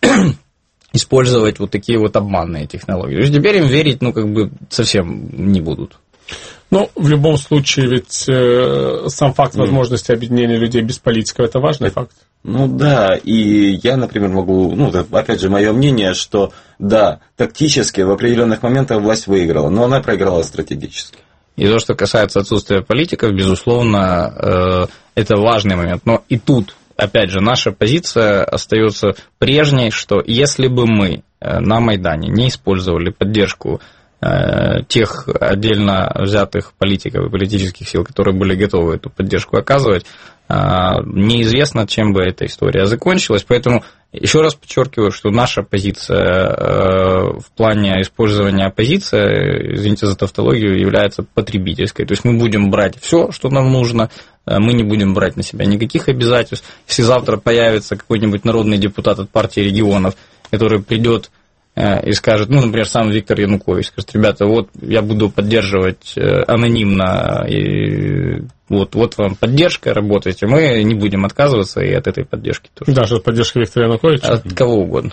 использовать вот такие вот обманные технологии. То есть теперь им верить, ну, как бы совсем не будут. Ну, в любом случае, ведь э, сам факт возможности объединения людей без политиков – это важный факт. Ну да, и я, например, могу, ну, опять же, мое мнение, что да, тактически в определенных моментах власть выиграла, но она проиграла стратегически. И то, что касается отсутствия политиков, безусловно, это важный момент. Но и тут, опять же, наша позиция остается прежней, что если бы мы на Майдане не использовали поддержку тех отдельно взятых политиков и политических сил, которые были готовы эту поддержку оказывать, неизвестно, чем бы эта история закончилась. Поэтому еще раз подчеркиваю, что наша позиция в плане использования оппозиции, извините за тавтологию, является потребительской. То есть мы будем брать все, что нам нужно, мы не будем брать на себя никаких обязательств. Если завтра появится какой-нибудь народный депутат от партии регионов, который придет и скажет, ну, например, сам Виктор Янукович, скажет: ребята, вот я буду поддерживать анонимно, и вот, вот вам поддержка, работайте, мы не будем отказываться и от этой поддержки тоже. Даже от поддержки Виктора Януковича? От кого угодно.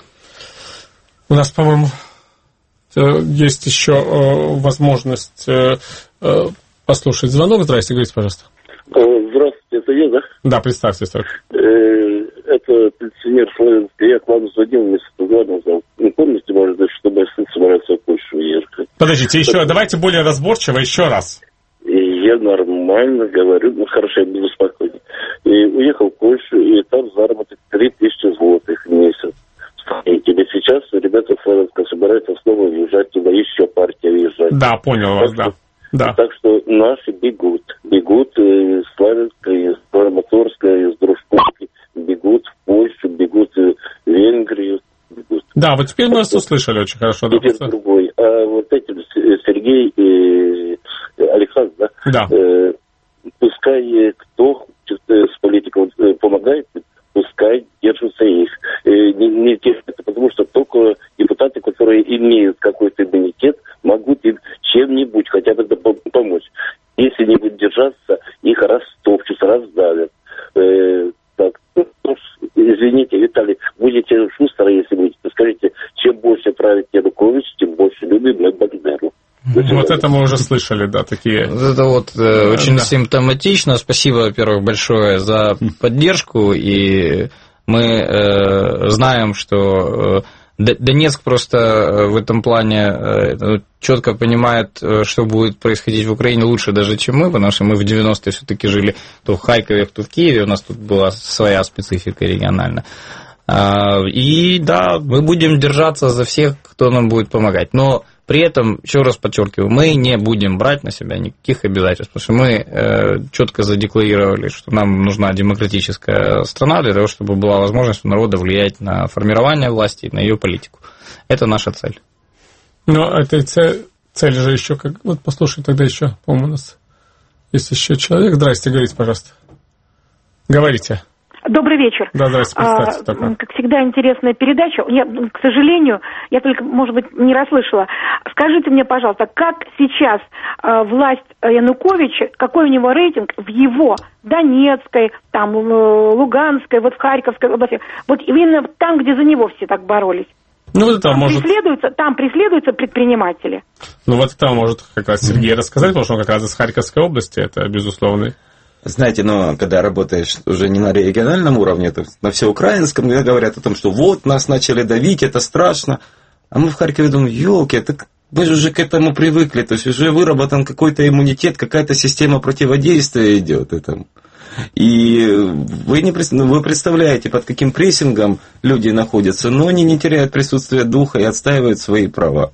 У нас, по-моему, есть еще возможность послушать звонок. Здрасте, говорите, пожалуйста. Здравствуйте, это я, да? Да, представьтесь только. Это пенсионер Славянский. Я к вам звонил месяц назад. Не помните, может быть, что мой сын собирается в Польшу ехать? Подождите, еще, давайте более разборчиво, еще раз. Я нормально говорю, ну хорошо, я буду спокойнее. И уехал в Польшу, и там заработать три тысячи злотых в месяц. Или сейчас сейчас ребята в Славянска собираются снова въезжать туда, еще партия въезжает. Да, понял вас, да. Да. Так что наши бегут. Бегут из Славянска, из Краматорска, из Дружковки. Бегут в Польшу, бегут в Венгрию. Бегут. Да, вот теперь мы вас услышали очень хорошо. Теперь да, другой. А вот эти Сергей и Александр, да? Да. Э, пускай кто с политиком помогает, пускай держатся их. Э, не, не держатся, потому что только депутаты, которые имеют какой-то иммунитет, могут им чем-нибудь хотя бы помочь. Если не будут держаться, их растопчут, раздавят. Э, так, ну, извините, Виталий, будете шустры, если будете. Скажите, чем больше правит Янукович, тем больше любим мы Бандеру. Вот это мы уже слышали, да, такие. Это вот э, очень да. симптоматично. Спасибо, во-первых, большое за поддержку. И мы э, знаем, что э, Донецк просто в этом плане э, четко понимает, что будет происходить в Украине лучше даже, чем мы, потому что мы в девяностые все-таки жили то в Харькове, то в Киеве. У нас тут была своя специфика региональная. И да, мы будем держаться за всех, кто нам будет помогать. Но при этом, еще раз подчеркиваю, мы не будем брать на себя никаких обязательств, потому что мы э, четко задекларировали, что нам нужна демократическая страна для того, чтобы была возможность у народа влиять на формирование власти и на ее политику. Это наша цель. Но эта цель, цель же еще, как вот послушай, тогда еще, по-моему, у нас есть еще человек. Здрасте, говорите, пожалуйста. Говорите. Добрый вечер. Да, здравствуйте, представьте а, такое. Как всегда, интересная передача. Я, к сожалению, я только, может быть, не расслышала. Скажите мне, пожалуйста, как сейчас а, власть Януковича, какой у него рейтинг в его Донецкой, там, Луганской, вот в Харьковской области, вот именно там, где за него все так боролись? Ну, вот это там, может... преследуются, там преследуются предприниматели. Ну, вот это может как раз Сергей рассказать, потому что он как раз из Харьковской области, это безусловно. Знаете, но когда работаешь уже не на региональном уровне, то на всеукраинском, говорят о том, что вот нас начали давить, это страшно. А мы в Харькове думаем, елки, это мы же уже к этому привыкли, то есть уже выработан какой-то иммунитет, какая-то система противодействия идет этому. И вы, не, вы представляете, под каким прессингом люди находятся, но они не теряют присутствие духа и отстаивают свои права.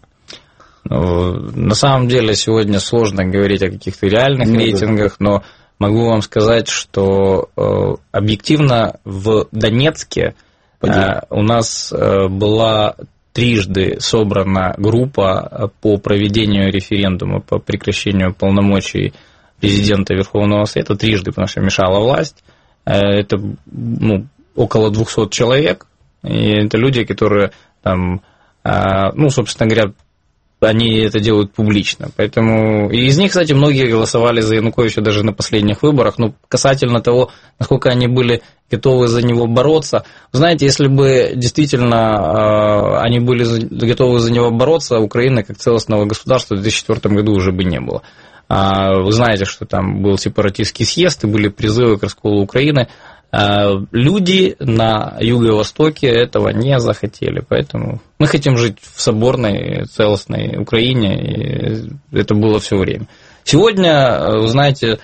Ну, на самом деле сегодня сложно говорить о каких-то реальных ну, рейтингах, да. но могу вам сказать, что э, объективно в Донецке э, у нас э, была трижды собрана группа по проведению референдума по прекращению полномочий президента Верховного Совета, трижды, потому что мешала власть. Э, это ну, около двухсот человек, и это люди, которые там, э, ну, собственно говоря, они это делают публично. Поэтому... И из них, кстати, многие голосовали за Януковича даже на последних выборах. Но касательно того, насколько они были готовы за него бороться. Вы знаете, если бы действительно они были готовы за него бороться, Украины как целостного государства в две тысячи четвёртом году уже бы не было. Вы знаете, что там был сепаратистский съезд и были призывы к расколу Украины. Люди на юго-востоке этого не захотели, поэтому мы хотим жить в соборной, целостной Украине, и это было все время. Сегодня, вы знаете,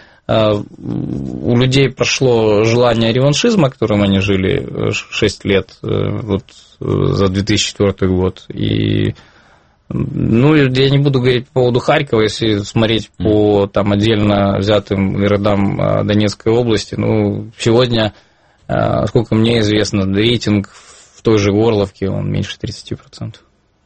у людей прошло желание реваншизма, которым они жили шесть лет вот, за две тысячи четвёртый год, и ну, я не буду говорить по поводу Харькова, если смотреть по там, отдельно взятым городам Донецкой области. Ну, сегодня, сколько мне известно, рейтинг в той же Горловке, он меньше тридцати процентов.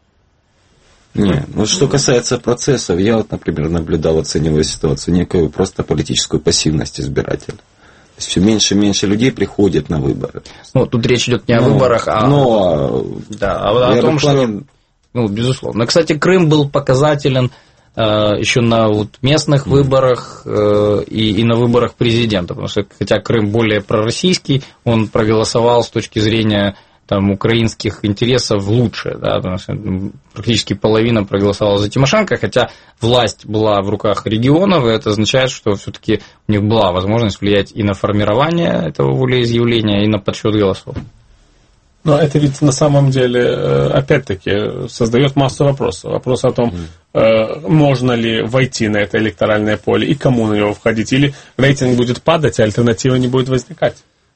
Не, ну что касается процессов, я вот, например, наблюдал, оценивая ситуацию, некую просто политическую пассивность избирателя. То есть все меньше и меньше людей приходят на выборы. Ну, тут речь идет не о но, выборах, а, но, да, а о том, плане... что... Ну, безусловно. Кстати, Крым был показателен э, еще на вот, местных выборах э, и, и на выборах президента, потому что, хотя Крым более пророссийский, он проголосовал с точки зрения там, украинских интересов лучше, да, потому что практически половина проголосовала за Тимошенко, хотя власть была в руках регионов, и это означает, что все-таки у них была возможность влиять и на формирование этого волеизъявления, и на подсчет голосов. Но это ведь на самом деле, опять-таки, создает массу вопросов. Вопрос о том, mm. можно ли войти на это электоральное поле и кому на него входить. Или рейтинг будет падать, а альтернатива не будет возникать.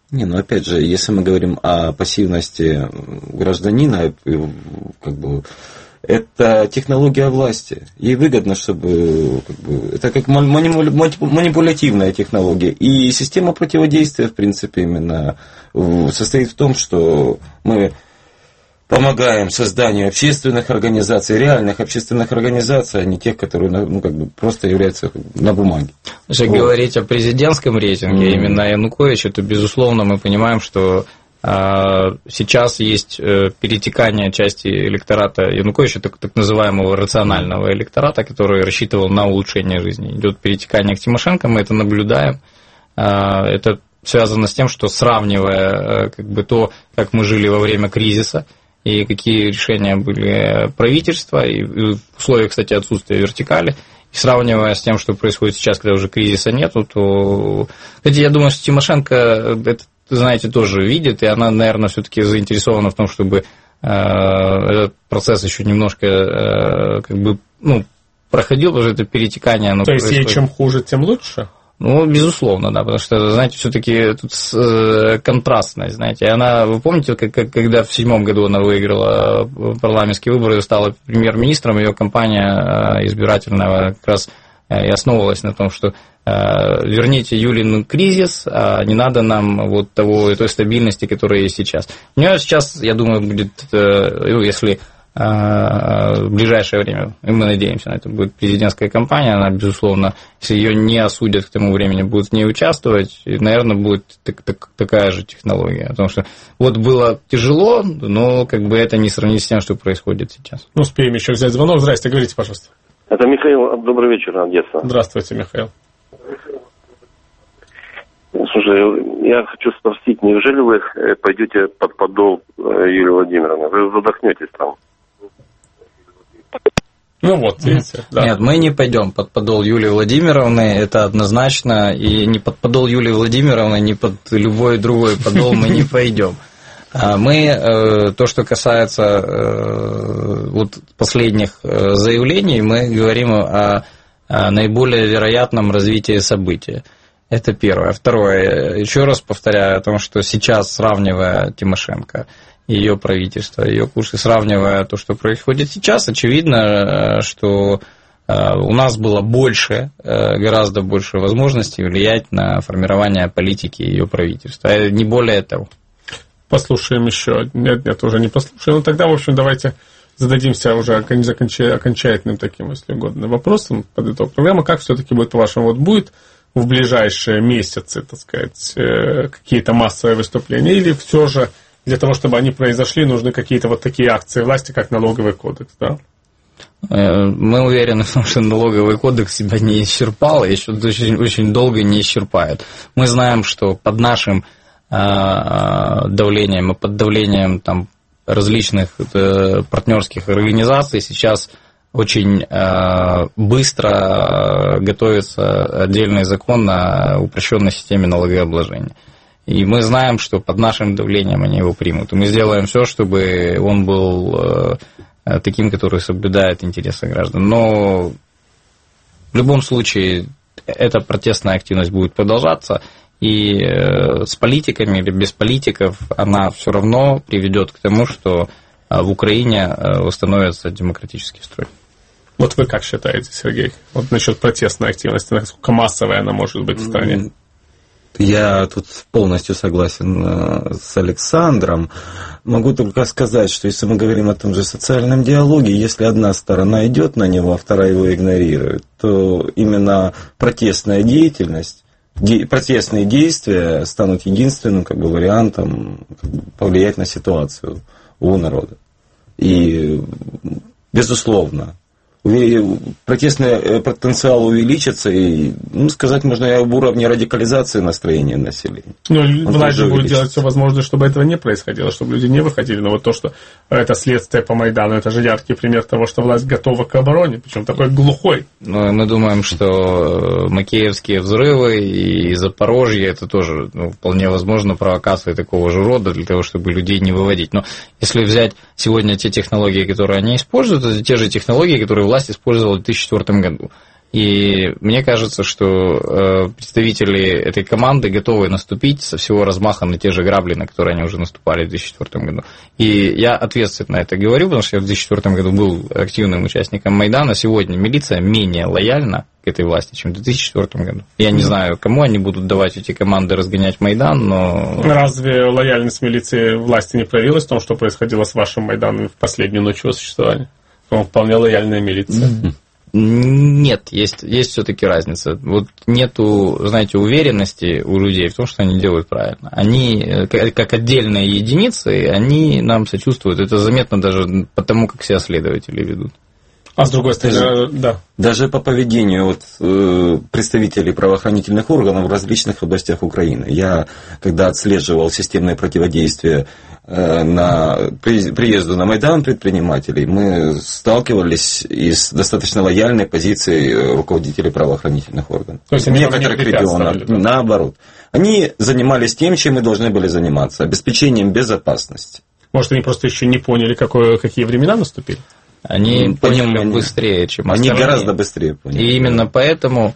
Не, ну опять же, если мы говорим о пассивности гражданина, как бы, это технология власти. Ей выгодно, чтобы... Как бы, это как манипулятивная технология. И система противодействия, в принципе, именно состоит в том, что мы помогаем созданию общественных организаций, реальных общественных организаций, а не тех, которые ну, как бы просто являются на бумаге. Если вот. говорить о президентском рейтинге, mm-hmm. именно Януковича, то, безусловно, мы понимаем, что а, сейчас есть перетекание части электората Януковича, так, так называемого рационального электората, который рассчитывал на улучшение жизни. Идет перетекание к Тимошенко, мы это наблюдаем. А, это связано с тем, что сравнивая как бы, то, как мы жили во время кризиса, и какие решения были правительства, и в условиях, кстати, отсутствия вертикали, и сравнивая с тем, что происходит сейчас, когда уже кризиса нету, то... Кстати, я думаю, что Тимошенко это, знаете, тоже видит, и она, наверное, все-таки заинтересована в том, чтобы э, этот процесс еще немножко э, как бы, ну, проходил, потому что это перетекание... Оно то есть, ей чем хуже, тем лучше? Ну, безусловно, да, потому что, знаете, все-таки тут контрастность, знаете. Она, вы помните, как, когда в седьмом году она выиграла парламентские выборы и стала премьер-министром, ее кампания избирательная как раз и основывалась на том, что верните Юлин кризис, а не надо нам вот того, той стабильности, которая есть сейчас. У нее сейчас, я думаю, будет, если... в ближайшее время, и мы надеемся на это, будет президентская кампания, она, безусловно, если ее не осудят к тому времени, будет в ней участвовать, и, наверное, будет так, так, такая же технология. Потому что вот было тяжело, но как бы это не сравнить с тем, что происходит сейчас. Ну, успеем еще взять звонок. Здрасте, говорите, пожалуйста. Это Михаил. Добрый вечер, Одесса. Здравствуйте, Михаил. Слушай, я хочу спросить, неужели вы пойдете под подол Юлии Владимировны? Вы задохнетесь там. Ну вот, видите, да. Нет, мы не пойдем под подол Юлии Владимировны, это однозначно, и не под подол Юлии Владимировны, ни под любой другой подол мы не пойдем. Мы, то, что касается вот последних заявлений, мы говорим о наиболее вероятном развитии событий. Это первое. Второе, еще раз повторяю о том, что сейчас, сравнивая Тимошенко, ее правительство, ее курсы, сравнивая то, что происходит сейчас, очевидно, что у нас было больше, гораздо больше возможностей влиять на формирование политики ее правительства. Не более того. Послушаем еще. Нет, нет, уже не послушаем. Ну, тогда, в общем, давайте зададимся уже окончательным таким, если угодно, вопросом под итог программы. Как все-таки будет, по-вашему, вот будет в ближайшие месяцы, так сказать, какие-то массовые выступления, или все же для того, чтобы они произошли, нужны какие-то вот такие акции власти, как налоговый кодекс, да? Мы уверены в том, что налоговый кодекс себя не исчерпал, и еще очень, очень долго не исчерпает. Мы знаем, что под нашим давлением и под давлением там, различных партнерских организаций сейчас очень быстро готовится отдельный закон о упрощенной системе налогообложения. И мы знаем, что под нашим давлением они его примут. И мы сделаем все, чтобы он был таким, который соблюдает интересы граждан. Но в любом случае эта протестная активность будет продолжаться. И с политиками или без политиков она все равно приведет к тому, что в Украине восстановится демократический строй. Вот вы как считаете, Сергей, вот насчет протестной активности, насколько массовая она может быть в стране? Я тут полностью согласен с Александром. Могу только сказать, что если мы говорим о том же социальном диалоге, если одна сторона идет на него, а вторая его игнорирует, то именно протестная деятельность, протестные действия станут единственным как бы, вариантом как бы, повлиять на ситуацию у народа. И, безусловно, протестный потенциал увеличится, и, ну, сказать можно и об уровне радикализации настроения населения. Ну, власть же будет делать все возможное, чтобы этого не происходило, чтобы люди не выходили. Но вот то, что это следствие по Майдану, это же яркий пример того, что власть готова к обороне, причем такой глухой. Ну, мы думаем, что макеевские взрывы и Запорожье, это тоже ну, вполне возможно провокации такого же рода для того, чтобы людей не выводить. Но если взять сегодня те технологии, которые они используют, это те же технологии, которые власть использовала в две тысячи четвёртом году. И мне кажется, что представители этой команды готовы наступить со всего размаха на те же грабли, на которые они уже наступали в две тысячи четвёртом году. И я ответственно это говорю, потому что я в две тысячи четвёртом году был активным участником Майдана. Сегодня милиция менее лояльна к этой власти, чем в две тысячи четвёртом году. Я не знаю, кому они будут давать эти команды разгонять Майдан, но... Разве лояльность милиции власти не проявилась в том, что происходило с вашим Майданом в последнюю ночь его существования? По-моему, вполне лояльная милиция. Mm-hmm. Нет, есть, есть все-таки разница. Вот нету, знаете, уверенности у людей в том, что они делают правильно. Они, как отдельные единицы, они нам сочувствуют. Это заметно даже по тому, как себя следователи ведут. А с другой стороны, даже, да. Даже по поведению вот, э, представителей правоохранительных органов в различных областях Украины. Я, когда отслеживал системное противодействие э, на при, приезду на Майдан предпринимателей, мы сталкивались и с достаточно лояльной позицией руководителей правоохранительных органов. То есть в некоторых регионах, да? Наоборот. Они занимались тем, чем мы должны были заниматься, обеспечением безопасности. Может, они просто еще не поняли, какое, какие времена наступили? Они поняли быстрее, чем они остальные. Гораздо быстрее поняли. И именно поэтому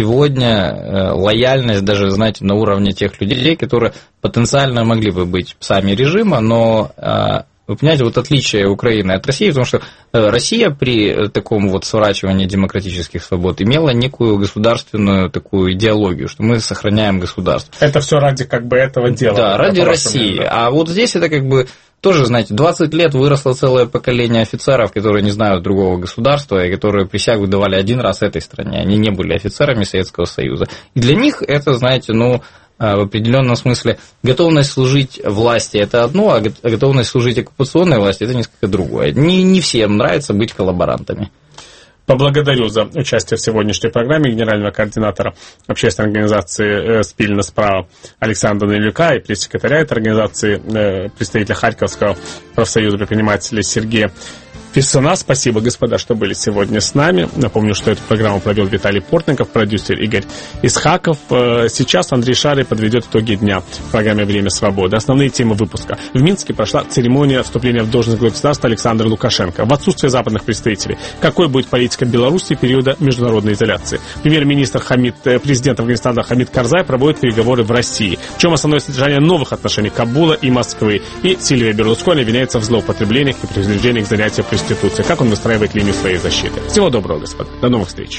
сегодня лояльность даже, знаете, на уровне тех людей, которые потенциально могли бы быть псами режима, но, вы понимаете, вот отличие Украины от России, потому что Россия при таком вот сворачивании демократических свобод имела некую государственную такую идеологию, что мы сохраняем государство. Это все ради как бы этого дела. Да, ради России. Да. А вот здесь это как бы... Тоже, знаете, двадцать лет выросло целое поколение офицеров, которые не знают другого государства и которые присягу давали один раз этой стране. Они не были офицерами Советского Союза. И для них это, знаете, ну, в определенном смысле готовность служить власти – это одно, а готовность служить оккупационной власти – это несколько другое. Не, не всем нравится быть коллаборантами. Поблагодарю за участие в сегодняшней программе генерального координатора общественной организации «Спильна справа» Александра Данилюка и пресс-секретаря этой организации, представителя Харьковского профсоюза предпринимателей Сергея Фессона. Спасибо, господа, что были сегодня с нами. Напомню, что эту программу провел Виталий Портников, продюсер Игорь Исхаков. Сейчас Андрей Шарый подведет итоги дня в программе «Время свободы». Основные темы выпуска. В Минске прошла церемония вступления в должность главы государства Александра Лукашенко. В отсутствие западных представителей. Какой будет политика Беларуси в периода международной изоляции? Премьер-министр Хамид, президент Афганистана Хамид Карзай проводит переговоры в России. В чем основное содержание новых отношений Кабула и Москвы? И Сильвия Берлускони обвиняется в злоупотреблениях и принуждениях к занятию преступления. Как он выстраивает линию своей защиты. Всего доброго, господа. До новых встреч.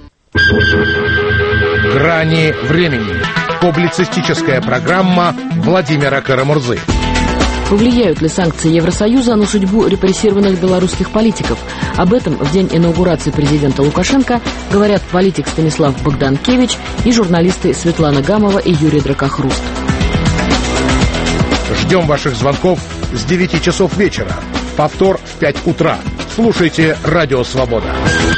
Грани времени. Публицистическая программа Владимира Карамурзы. Повлияют ли санкции Евросоюза на судьбу репрессированных белорусских политиков? Об этом в день инаугурации президента Лукашенко говорят политик Станислав Богданкевич и журналисты Светлана Гамова и Юрий Дракохруст. Ждем ваших звонков с девяти часов вечера. Повтор в пять утра. Слушайте «Радио Свобода».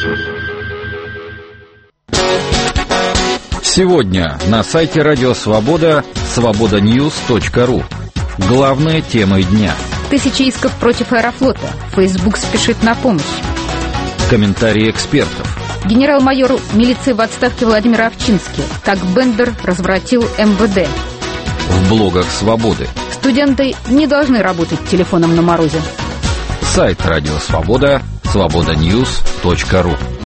Сегодня на сайте «Радио Свобода» свобода ньюс точка ру. Главные темы дня. Тысячи исков против Аэрофлота. Фейсбук спешит на помощь. Комментарии экспертов. Генерал-майор милиции в отставке Владимир Овчинский. Как Бендер развратил эм вэ дэ. В блогах «Свободы». Студенты не должны работать телефоном на морозе. Сайт «Радио Свобода» свобода ньюс точка ру.